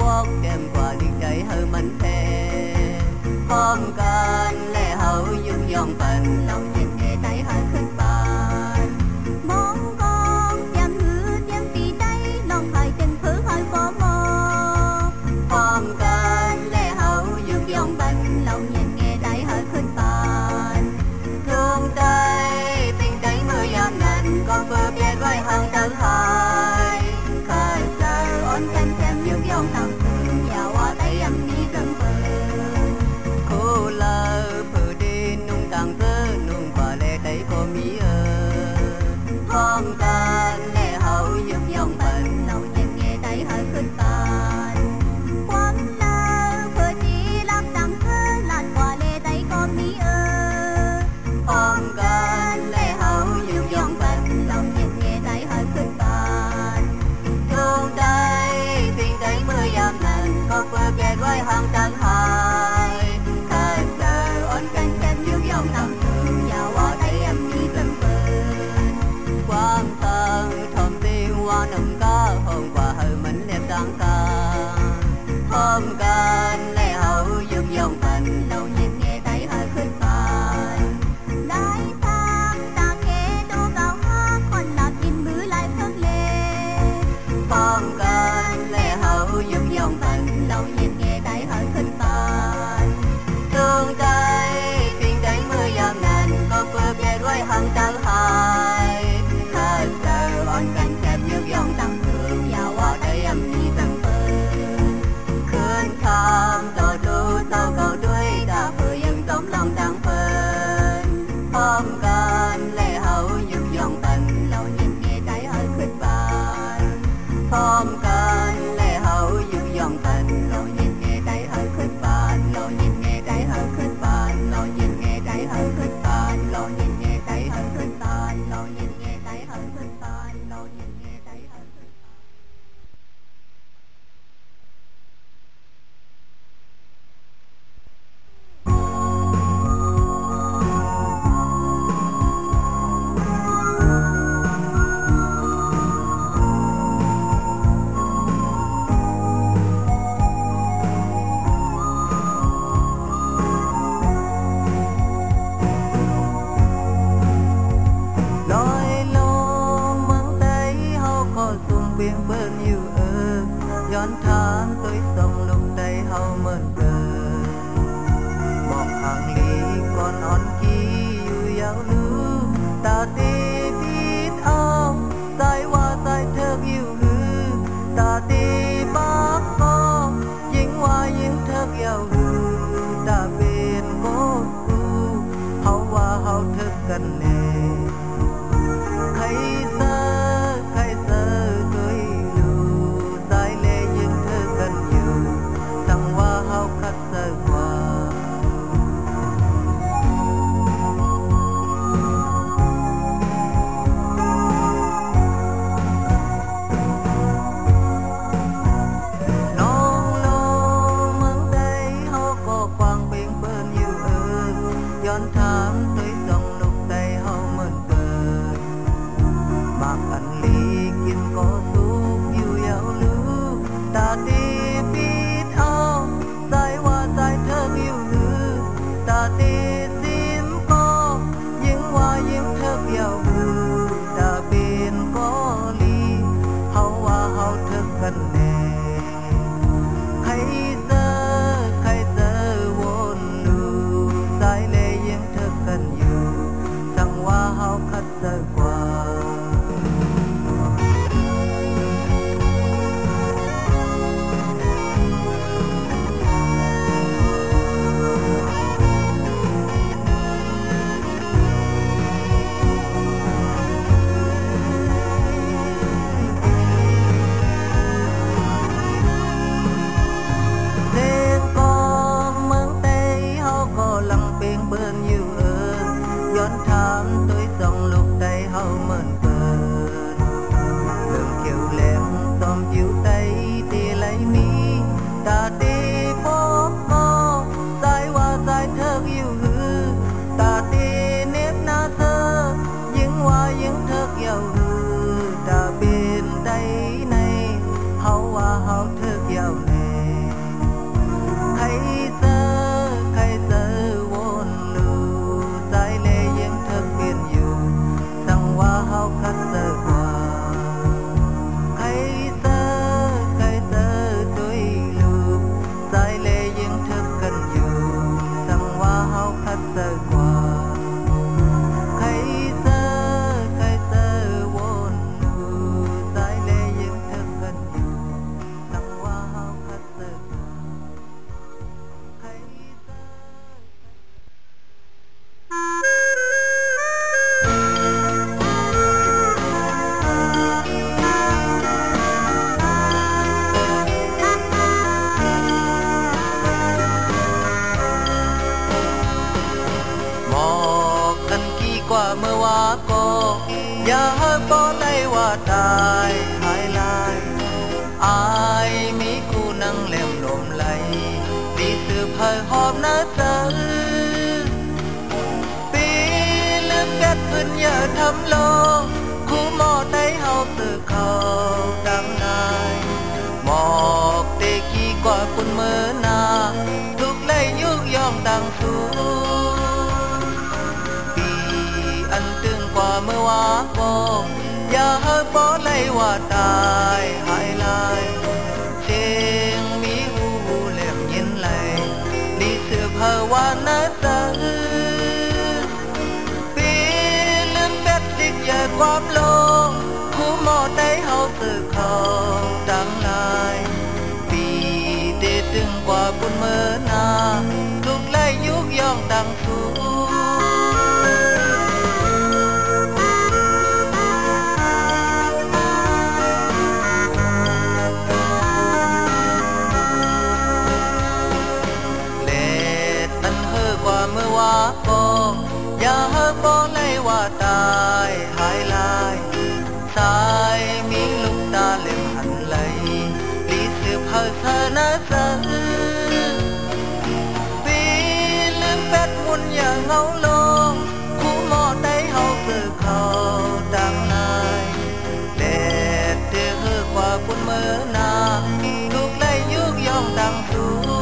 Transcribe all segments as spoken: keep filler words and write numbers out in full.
quốc đêm qua liệt chạy hơi mình thề hôm can lệ hậu dung dòng tình lòng nhìn nghe tay hơi khích bàn mong con chăm hứa chăm tì tay lòng thời tình khứ hơi phó mơ hôm can lệ hậu dung dòng tình lòng nhìn nghe tay hơi khích bàn thương tay tình tay mưa giam nành con vừa biết gọi hàng tận hai khai giờ ôn canh xem dung dòng thầm thương nhà hoa tay âm đi rừng vườn cô lơ phừ đi nung tàng tư nung và lệ tay cô mỹ ơ hôm can lệ hậu dung dòng tình lòng nhìn nghe tay hơi khích bàn quán lơ vừa chỉ làm tầm thơ làn qua lê tay con mỹ ơ hôm can lệ hậu dung dòng tình lòng nhìn nghe tay hơi khích bàn thương tay tình tay mưa giam nành con vừa biết gọi hàng tận hai khai giờ ôn canh xem dung dòng thầm thương nhà hoa tay âm đi rừng vườn quang thân thầm tiên hoa nồng ca hôm qua hơi mình đẹp sáng ca hôm can lệ hậu dung dòng tình lòng nhìn nghe tay hơi khích bàn đại thang ta nghe đô cao hát còn là tin mưa lại phất lê hôm can lệ hậu dung dòng tình lòng nhìn nghe tay hơi khích bàn thương tay tình tay mưa giam nành con vừa biết gọi hàng tận hai khai giờ ôn canh xem dung dòng tầm thương nhà hoa tay âm đi rừng vườn khuyên tham tổ tu sau cầu đuôi ta vừa dân tóm lòng tăng phên hôm can lệ hậu dung dòng tình lòng nhìn nghe tay hơi khích bàn hôm can lệ hậu dung dòng tình lòng nhìn nghe tay hơi khích bàn lòng nhìn nghe tay hơi khích bàn lòng nhìn nghe tay hơi khích bàn lòng nhìn nghe tay hơi khích bàn lòng nhìn nghe tay hơi khích bàn lòng nhìn nghe tay hơi khích lối lông măng tây hậu có sung biển bơi nhiều ơย้อนทางtôi sông lúc đây hậu mơn cờบอกห่างลีก่อนอ่อนกีอยู่ยาวลือตาตีพีดเอาใจว่าใจเธออยู่หือตาตีปากก็ยิ่งว่ายิ่งเธอเยาวหือตาเป็นก็กูเขาว่าเขาเธอกันแน่khai sơ khai sơ tôi lưu dài lệ nhưng thơ cần nhiều thằng hoa hao khát sơ qua non lo măng tây hao có quang bên bên nhiều ơiย้อนทางtôi sông lúc đây hao mơn cờ bạc anh ly kiên có suốt yêu dạo lưu ta đi biết ao dài hoa dài thơ yêu lưu ta đi xin có những hoa những thơ dạo lưu ta bên có ly hao hoa hao thơ cần nè khai sơ khai sơ vốn lưu dài lệ những thơ cần nhiều thằng hoa hao khát sơ qua tên con măng tây hao có lăng bên bên nhiều ơnย้อนทางtôi sông lúc đây hao mơn cơn đường kiều lem tóm chiếu tay tì lấy mi ta tì bóp co dài hoa dài thơ yêu hư ta tì nếp na thơ những hoa những thơ yêu hư ta bên tay này hao hoa hao thơ yêu nè หอมนาเสือปีลืมกัดพื้นอย่าทำโลคู่หมอได้เฮาสื่อเขาดังนายหมอกเตกี้กว่าคุณเมื่อนาทุกไล่ยุกย่องดังสูปีอันตึงกว่าเมื่อวาก็อย่าเฮาปอไล่ว่าตายหายลายเสียงมีหูเหลี่ยมยินไหลดีเสือเพอว่านาเสือปีลืมเป็ดลิกอย่าความโลคู่หมอได้เฮาสื่อเขาดังนายปีเตตึงกว่าปุ่นเมื่อนาทุกไล่ยุกย่องดังสูเมื่อว่าก็อย่าเฮาปอไล่ว่าตายหายลายสายมีลูกตาเล่มหันไหลลีสืบเฮาเธอนาเสือปีลืมเป็ดมุนอย่าเงาลงคู่หมอได้เฮาสื่อเขาดังนายแดดเดือดกว่าปุ่นเมื่อนาทุกไล่ยุกย่องดังสู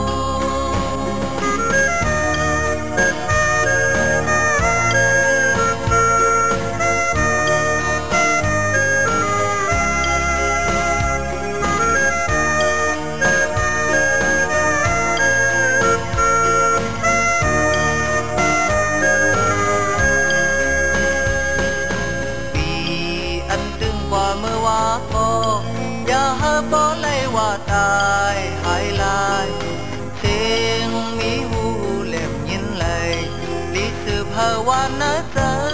อย่าเฮาปอไล่ว่าตายหายลายเสียงมีหูเหลี่ยมยินไหลลิสืบเฮาว่านาเสือ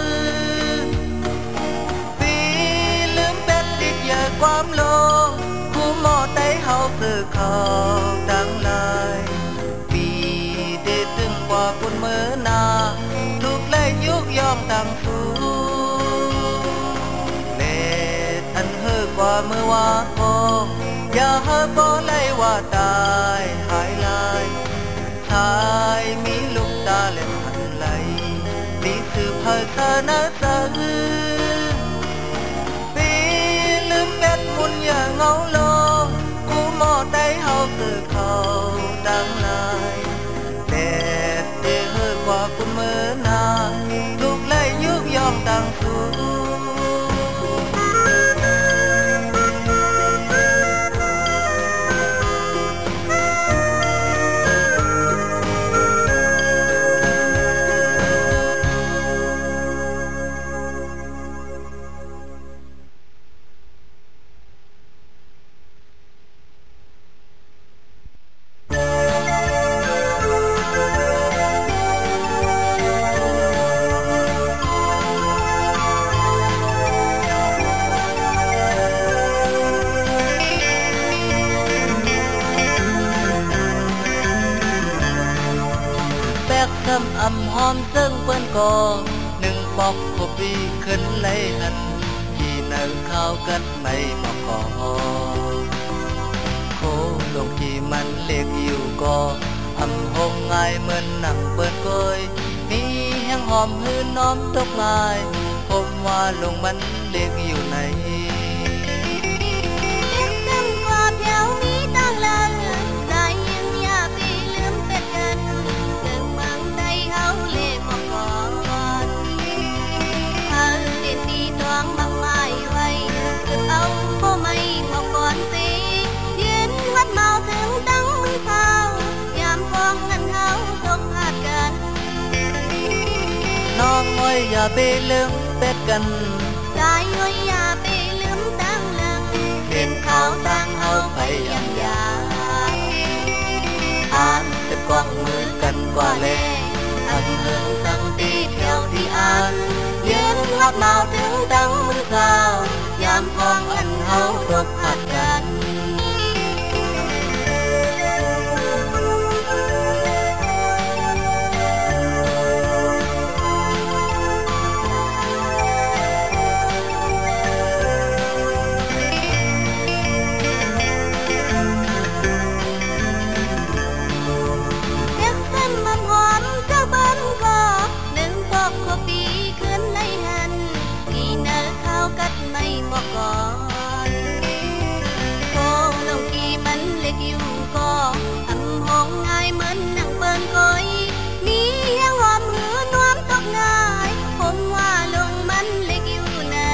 ปีลืมเป็ดติดอย่าความโลคู่หมอได้เฮาสื่อเขาดังลายปีเดตึงกว่าปุ่นเมื่อนาทุกไล่ยุกย่องดังสูกว่าเมื่อวานก็อย่าเฮาปอไล่ว่าตายหายลายชายมีลูกตาเล่มหันไหลดีสืบเฮาเธอนาเสือปีลืมเป็ดมุนอย่าเงาลงคู่หมอได้เฮาสื่อเขาดังนายแดดเดือดกว่าคุณเมื่อนาทุกไล่ยุกย่องดังสูซ้ำอำหอมซึ่งเปิ้นกอหนึ่งปอกขบีขึ้นไหลหันที่เนื้อข้าวกัดไม่มาก่อโคลงที่มันเล็กอยู่ก็อำหงง่ายเหมือนหนังเปิ้นก้อยมีแห้งหอมหื้นน้อมตกลายผมว่าลงมันเล็กอยู่ไหนน้องอ้อยอย่าไปลืมเป็ดกันใจอ้อยอย่าไปลืมตั้งหลังเป็นข้าวตั้งเฮาไปยังยาอ่านจะกว้างมือกันกว่าแลทั้งเฮิงทั้งตีเที่ยวที่อ่านยืนรับเมาถึงตั้งมือเช้ายามพองอันเฮาตกหัดกันเงหงง่ายเหมือนหนังเปิ้นก้อยมียังหอมหือน้อมตกง่ายผมว่าลงมันเล็กอยู่ไหน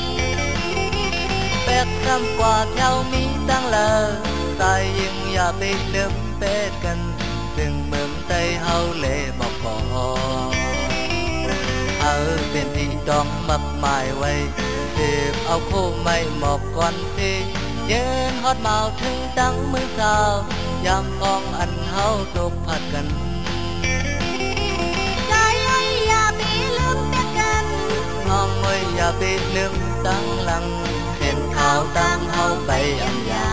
แปกคำกว่าเท่ามีตั้งเลอตายยังอย่าไปเดิมเป็ดกันถึงเมืองไทยเฮาเล่บอกก่อเฮาเป็นที่ต้องมักหมายไว้เสพเอาคู่ไม่หมอบก่อนสิยืนฮอดเมาถึงตั้งมือสาวยามกองอันเฮาตกผัดกันใจไอ้อย่าไปลืมแต่กันน้องเอ้ยอย่าไปลืมตั้งหลังเห็นข่าวตั้งเฮาไปอันยา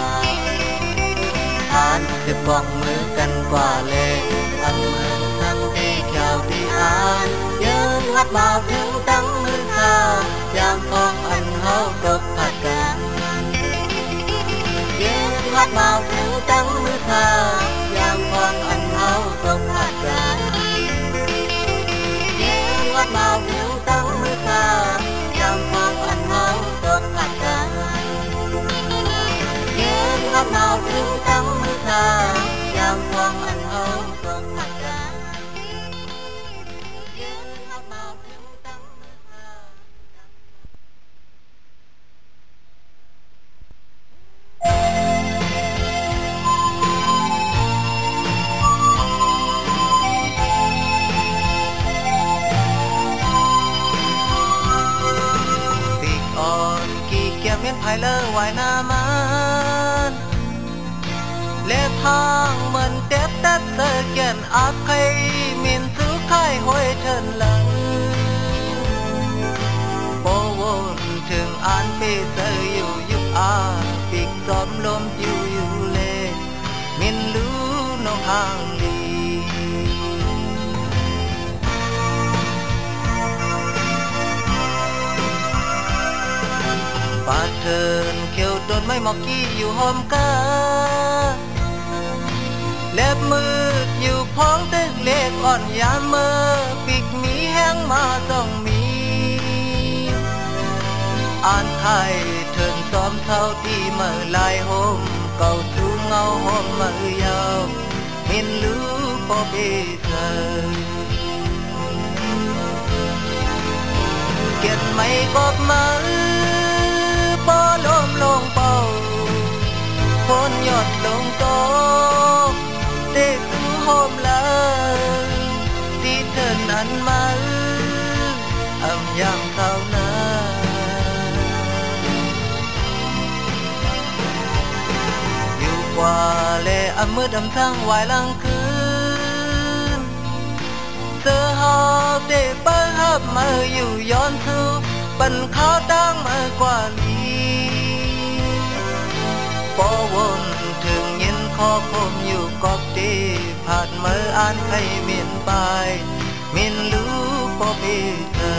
ทานจะป้องมือกันกว่าเลยทั้งเมืองทั้งที่เขียวที่อ่านยืนฮอดเมาถึงตั้งมือสาวยามกองอันเฮาตกผัดกันยืนฮอดเมาถึงตั้งมือสาวยามกองอันเฮาตกผัดกันยืนฮอดเมาถึงตั้งมือสาวยามกองอันเฮาตกผัดกันยืนฮอดเมาถึงตั้งมือสาวยามกองอันเฮาตกผัดกันยืนฮอดเมาถึงตั้งมือสาเมียนภายเลอวายนามันเล็บทางเหมือนเต็บตัดเสือเกียนอาใครมินซื้อไข่ห้อยเชิญหลังโปวนถึงอ่านปีเสืออยู่ยุบอาปีกจอมลมอยู่อยู่เลมินรู้น้องห่างดีปาเทินเขียวโดนไม่หมอกกี้อยู่หอมกาเล็บมืออยู่พ้องตึกเล็กอ่อนยามเมื่อปีกมีแห้งมาต้องมีอ่านไทยเทินซ้อมเท่าที่เมื่อลายโฮมเก่าสูงเงาหอมมือยาวมินรู้พอเบเธอเกียนไม่กบมือปอลมลงเป่าฝนหยดลงโตเด็กสู่โฮมเลยที่เธอนั้นมาอำยามเท่านั้นอยู่กว่าเลอำมืดอำทั้งวายลังคืนเสื้อหอบเด็กเปิ้ลหับมาอยู่ย้อนสู่ปันข้าวตั้งมากว่านี้ปอวนถึงยินขอผมอยู่กอบดีผ่านมืออ่านให้มินไปมินรู้ปอบีเธอ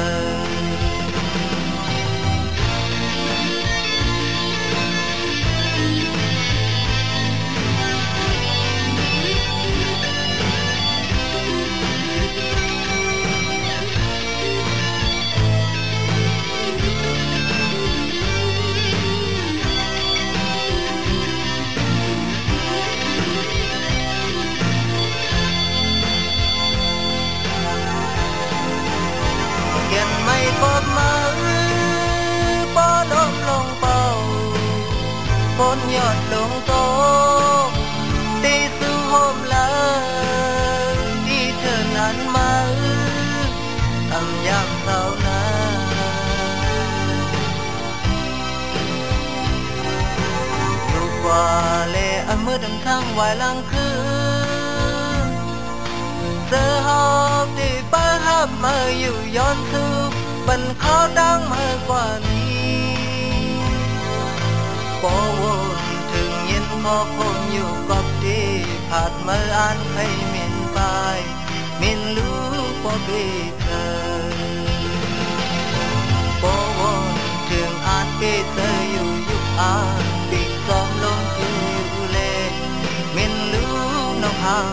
ไม่กบมือปอลมลงเป่าฝนหยดลงโตตีสู่โฮมเลยที่เธอนั้นมาอำยามเท่านั้นอยู่กว่าเลอำมืดอำทั้งวายลังคืนเสื้อหอบที่ป้าหับมาอยู่ย้อนสู่บันเขาดังมากกว่านี้ปอวนถึงยินขอผมอยู่กับที่ผ่านมาอ่านให้มินไปมินรู้ปอบีเธอปอวนถึงอ่านปีเธออยู่ยุบอ่านปีกซ้อมลมอยู่อยู่เลมินรู้น้องห่าง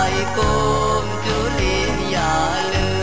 ai cùng chú liên giả lương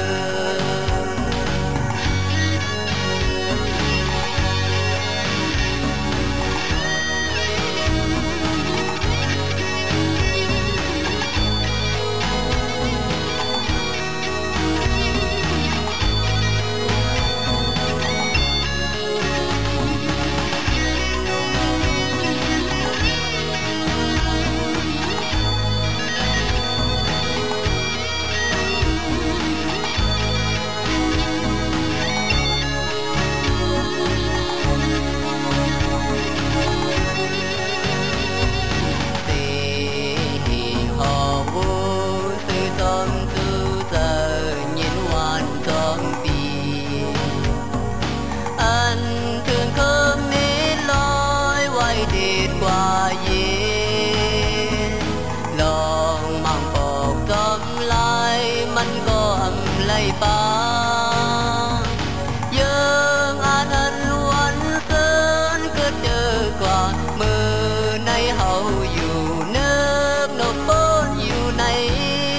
ba dương an ânวันsơn cứ chờ qua mưa nay hậu dù nước nộp bốn dù này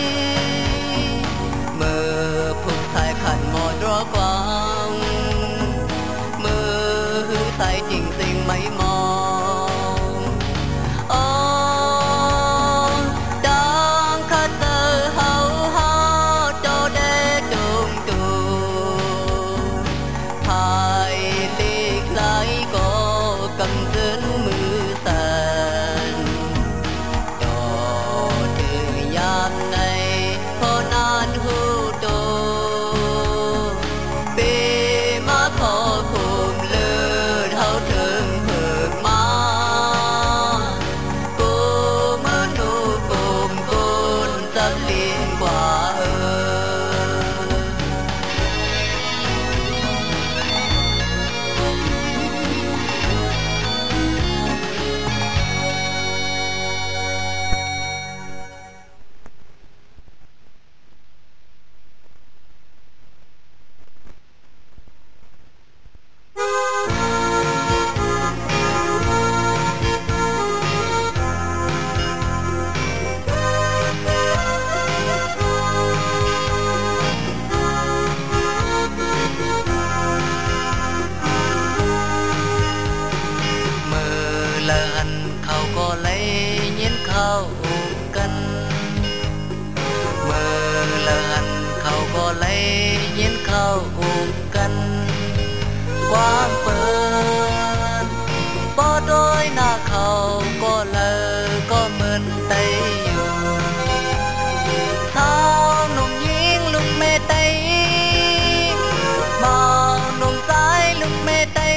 mưa phục thái khăn một rõ quang mưa hư thái trình sinh mấy mong ôn đang khát tơ hậu hao cho đế trùng trù hai liệt lại có cầm dẫn mưa tàn cho từ nham này khó nan hưu đồ bê má khó khum lơ hao thương hưởng má cô mơ nụ cùng côn sắp liên quảเขาก็เลยเย็นเข้ากันเมื่อเลินเขาก็เลยเย็นเข้ากันความเปิดบ่โดยหน้าเขาก็เลยก็เหมือนไตอยู่เท้าหนุ่มหญิงลุกเมไตเมาหนุ่มสายลุกเมไต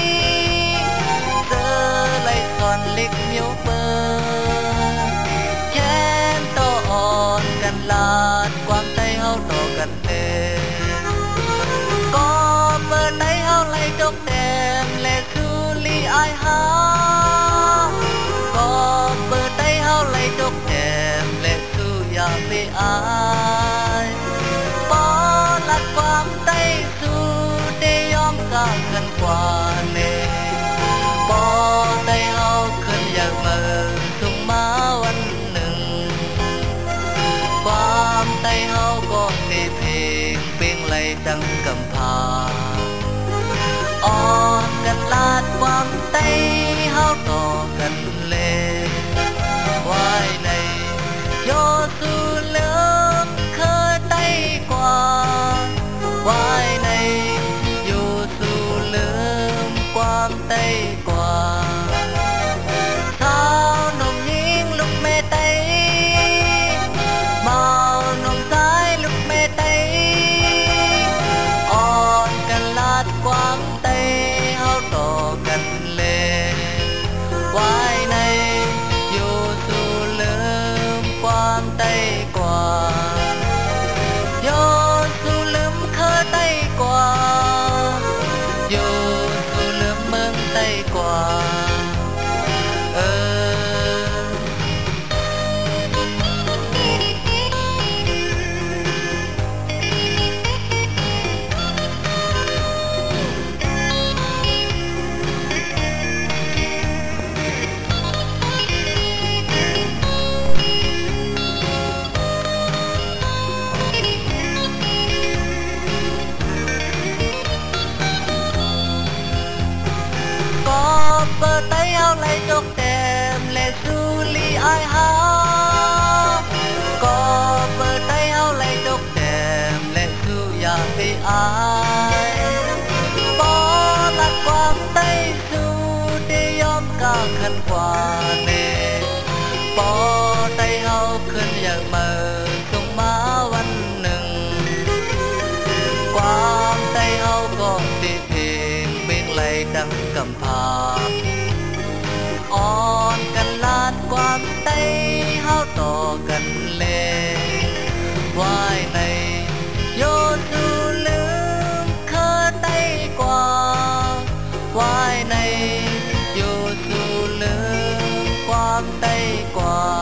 เล็กเมียวเปิดแค้นต่ออ่อนกันลาดความใจเฮาต่อกันเด้ก็เปิดใจเฮาไล่จกแต้มและสู้ลีอายหาก็เปิดใจเฮาไล่จกแต้มและสู้อย่าไปอายปอลัดความใจสู้ได้ยอมก้าวกันกว่าเน่ปอใจเฮาอยากมาส่งมาวันหนึ่งความใจเฮาก็ได้เพลงเปล่งไหลดังกำพาอ่อนกันลาดความใจเฮาต่อกันเลยไว้ในโยสูเลิมเคยใจกว่าไว้ในโยสูเลิมความใจกว่าความใจเฮาต่อกันเลยไว้ในปอไตเฮาขึ้นอยากเมื่อส่งมาวันหนึ่งความไตเฮาก็ติเพลงเบ่งไหลดังกำพาอ่อนกันลาดความไตเฮาต่อกันเลวายในโยสูลืมเคอไตกว่าวายในโยสูลืมความไตกว่า